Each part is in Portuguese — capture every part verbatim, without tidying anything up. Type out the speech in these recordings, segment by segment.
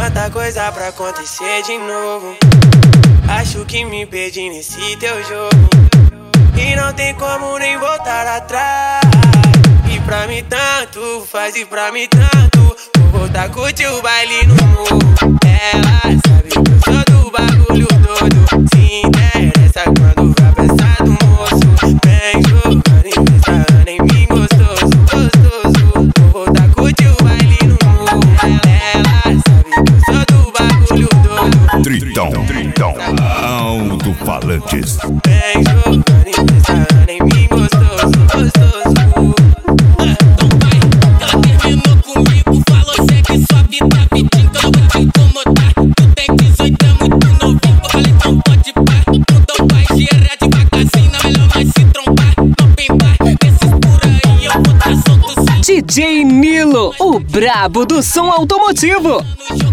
tanta coisa pra acontecer de novo. Acho que me perdi nesse teu jogo e não tem como nem voltar atrás. E pra mim tanto faz, e pra mim tanto. Vou voltar a curtir o baile no morro. Ela sabe que eu sou do bagulho todo. Se interessa quando vai pensar do moço. Vem jogando e pensando em mim gostoso, gostoso. Vou voltar a curtir o baile no morro. Ela sabe que eu sou do bagulho todo. Tritão, Tritão, alto-falantes. Vem jogando e pensando em mim gostoso, gostoso. D J Nilo, o brabo do som automotivo.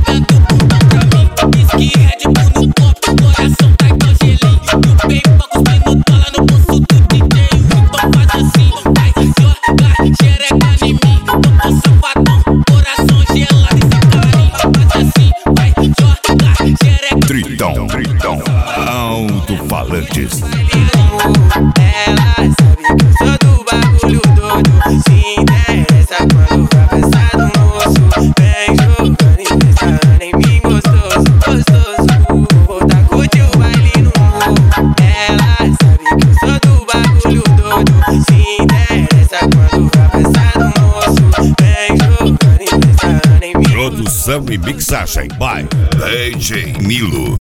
Tritão, Tritão, alto-falantes. Ela sabe que eu sou do bagulho todo. Se interessa quando vai pensar do moço. Vem jogando e pensando em mim gostoso, gostoso. Vou voltar a curtir o baile no morro. Ela sabe que eu sou do bagulho todo. Se interessa quando vai pensar do moço. Vem jogando e pensando em mim. Produção e mixagem by D J Nilo.